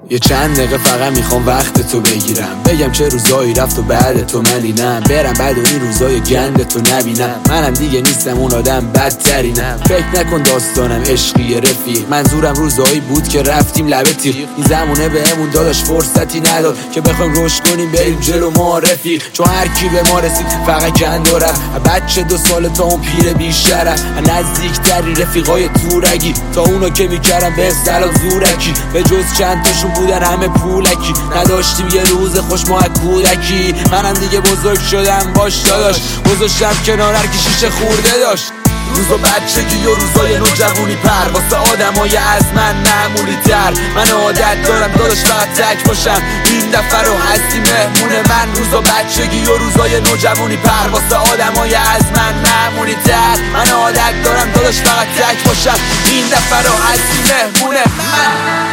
یه چند دقیقه فقط میخوام وقت تو بگیرم، بگم چه روزایی رفت و بعد تو منینم، برم بعد این روزای گند تو نبینم. منم دیگه نیستم اون آدم بدترینم، فکر نکن داستانم عشقی رفیق. منظورم روزایی بود که رفتیم لبه تیغ، این زمونه بهمون داداش فرصتی نداد که بخوایم رشد کنیم بریم جلو ما رفیق. چون هر کی به ما رسید فقط گند و رفت، بچه 2 سال تا اون پیر بیشرف، نزدیکترین رفیقای تورگی تا اونا که میکردن به سلام زورکی، به جز چند تاشون بودن همه پولکی، نداشتیم یه روز خوش ما کودکی. منم دیگه بزرگ شدم باش داداش، گذاشتم کنار هر کی شیشه خورده داشت. روزا بچگی و روزای نوجوانی پر واسه آدمای از من معمولی تر. من عادت دارم داداش فقط تک باشم، این دفعه رو هستی مهمون من. روزا بچگی و روزای نوجوانی پر واسه آدمای از من معمولی تر. من عادت دارم داداش فقط تک باشم، این دفعه رو هستی مهمون من.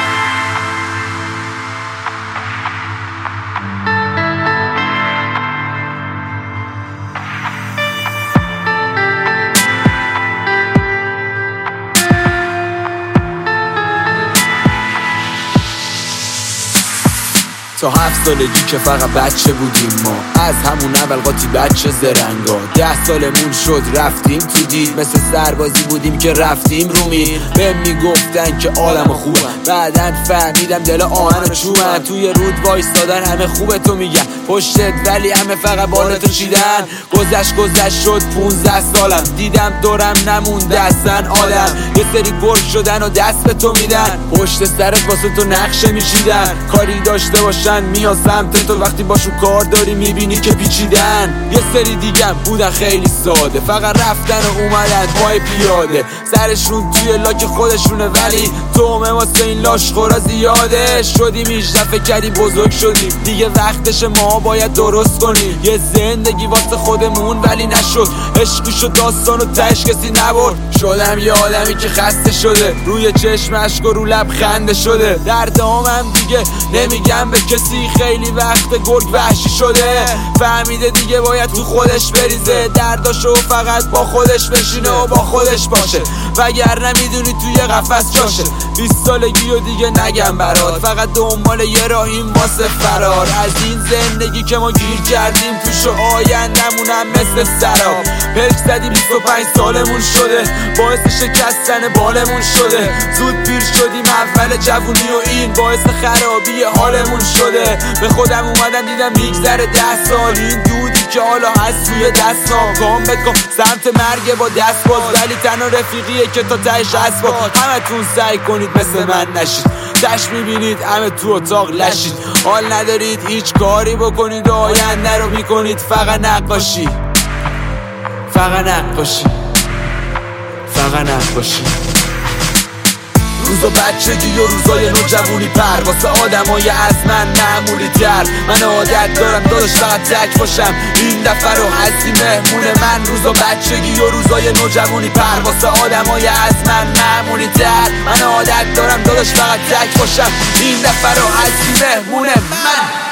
تا 7 سالگی که فقط بچه بودیم ما، از همون اول قاطی بچه زرنگا. 10 سالمون شد رفتیم تو دید، مثل سربازی بودیم که رفتیم رو میر. بهم میگفتن که عالم خوبه، بعدن فهمیدم دل آهن چوبن. توی رود وایستادن همه خوبه تو میگن پشتت، ولی همه فقط بالاتو چیدن. گذشت شد 15 سالم، دیدم دورم نمونده اصلا آدم. یه سری گرگ شدن و دست به تو میدن، پشت سرت واسه تو نقشه میچیدن. کاری داشته باشن میان سمت تو، وقتی باشون کار داری میبینی که پیچیدن. یه سری دیگه بودن خیلی ساده، فقط رفتن و اومدن پای پیاده، سرشون توی لاک خودشونه، ولی تومه واسه این لاشخورا زیاده. شدیم 18 فکر کردیم بزرگ شدیم، دیگه وقتش ما باید درست کنیم یه زندگی واسه خودمون، ولی نشد. عشقی شد داستان و تهش کسی نبرد. شدم یه آدمی که خسته شده، روی چشم اشک و رو لب خنده شده. دردامم دیگه نمیگم به کسی، خیلی وقت گرگ وحشی شده. فهمیده دیگه باید تو خودش بریزه، درداشو فقط با خودش بشینه و با خودش باشه، وگرنه میدونی توی قفس جاشه. 20 سالگی و دیگه نگم برات، فقط دنبال یه راهیم واسه فرار از این زندگی که ما گیر کردیم توش، و آیندمونم مثل سراب. پلک زدیم 25 سالمون شده، باعث شکستن بالمون شده. زود پیر شدیم اول جوونی و این باعث خرابی حالمون شده. به خودم اومدم دیدم میگذره 10 سال، این دودی که حالا هست توی دستام. کام بکن سمت مرگ با دست باز، ولی تنها رفیقیه که تا تهش اسباب. همتون سعی کنید مثل من نشید، تش میبینید همه تو اتاق لشید. حال ندارید هیچ کاری بکنید، آینده رو میکنید فقط نقاشی، فقط نقاشی، فقط نقاشی. روزا بچگی و روزای نوجوانی پر واسه آدمای از من معمولی تر. من عادت دارم داداش فقط تک باشم، این دفعه رو هستی مهمون من. روزا بچگی و روزای نوجوانی پر واسه آدمای از من معمولی تر. من عادت دارم داداش فقط تک باشم، این دفعه رو هستی مهمون من.